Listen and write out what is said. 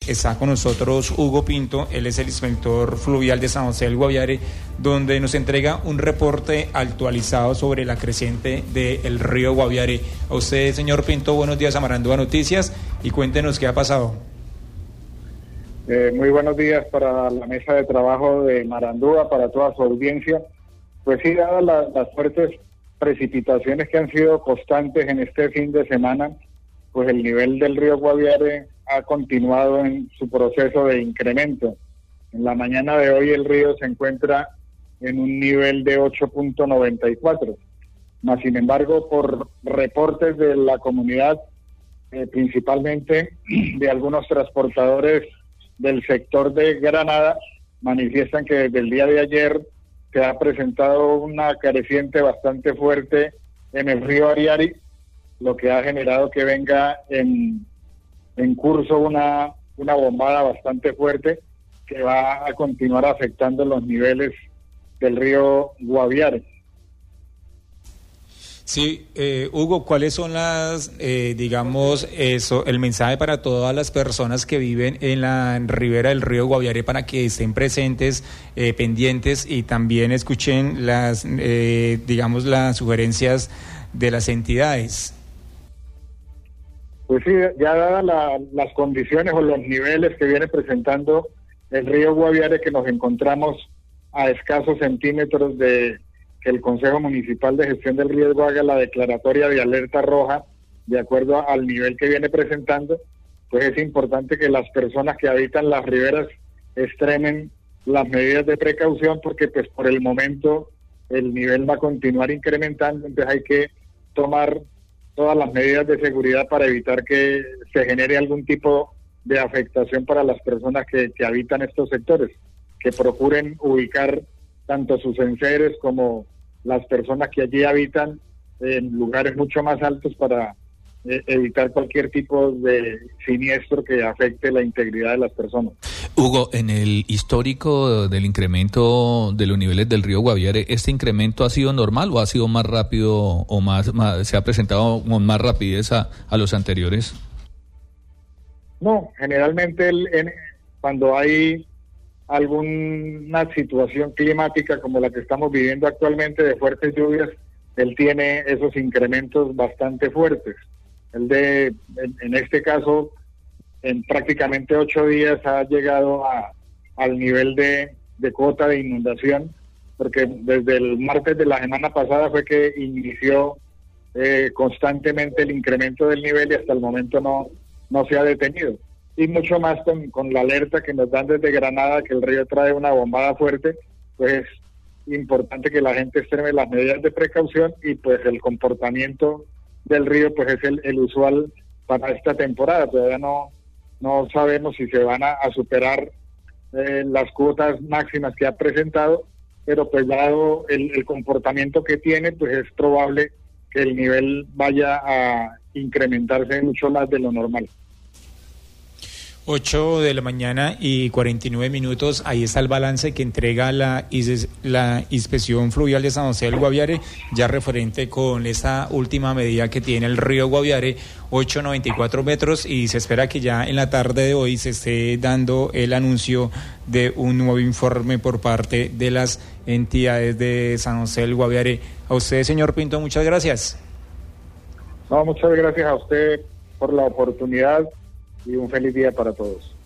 está con nosotros Hugo Pinto, él es el inspector fluvial de San José del Guaviare, donde nos entrega un reporte actualizado sobre la creciente del río Guaviare. A usted, señor Pinto, buenos días a Marandúa Noticias y cuéntenos qué ha pasado. Muy buenos días para la mesa de trabajo de Marandúa, para toda su audiencia. Pues sí, dadas las fuertes precipitaciones que han sido constantes en este fin de semana, pues el nivel del río Guaviare ha continuado en su proceso de incremento. En la mañana de hoy el río se encuentra en un nivel de 8.94. Mas, sin embargo, por reportes de la comunidad, principalmente de algunos transportadores del sector de Granada, manifiestan que desde el día de ayer se ha presentado una creciente bastante fuerte en el río Ariari, lo que ha generado que venga en curso una bombada bastante fuerte que va a continuar afectando los niveles del río Guaviare. Sí, Hugo, ¿cuáles son el mensaje para todas las personas que viven en la ribera del río Guaviare para que estén presentes, pendientes y también escuchen las sugerencias de las entidades? Pues sí, ya dadas las condiciones o los niveles que viene presentando el río Guaviare, que nos encontramos a escasos centímetros de que el Consejo Municipal de Gestión del Riesgo haga la declaratoria de alerta roja de acuerdo al nivel que viene presentando, pues es importante que las personas que habitan las riberas extremen las medidas de precaución, porque pues por el momento el nivel va a continuar incrementando, entonces hay que tomar todas las medidas de seguridad para evitar que se genere algún tipo de afectación para las personas que habitan estos sectores, que procuren ubicar tanto sus enseres como las personas que allí habitan en lugares mucho más altos para evitar cualquier tipo de siniestro que afecte la integridad de las personas. Hugo, en el histórico del incremento de los niveles del río Guaviare, ¿este incremento ha sido normal o ha sido más rápido o más se ha presentado con más rapidez a los anteriores? No, generalmente cuando hay alguna situación climática como la que estamos viviendo actualmente de fuertes lluvias, él tiene esos incrementos bastante fuertes. En este caso, en prácticamente 8 días ha llegado al nivel de cota de inundación, porque desde el martes de la semana pasada fue que inició constantemente el incremento del nivel y hasta el momento no se ha detenido. Y mucho más con la alerta que nos dan desde Granada, que el río trae una bombada fuerte, pues es importante que la gente extreme las medidas de precaución y pues el comportamiento del río pues es el usual para esta temporada. Todavía no sabemos si se van a superar las cuotas máximas que ha presentado, pero pues dado el comportamiento que tiene, pues es probable que el nivel vaya a incrementarse mucho más de lo normal. 8 de la mañana y 49 minutos, ahí está el balance que entrega la Inspección Fluvial de San José del Guaviare, ya referente con esta última medida que tiene el río Guaviare, 8.94 metros, y se espera que ya en la tarde de hoy se esté dando el anuncio de un nuevo informe por parte de las entidades de San José del Guaviare. A usted, señor Pinto, muchas gracias. No, muchas gracias a usted por la oportunidad y un feliz día para todos.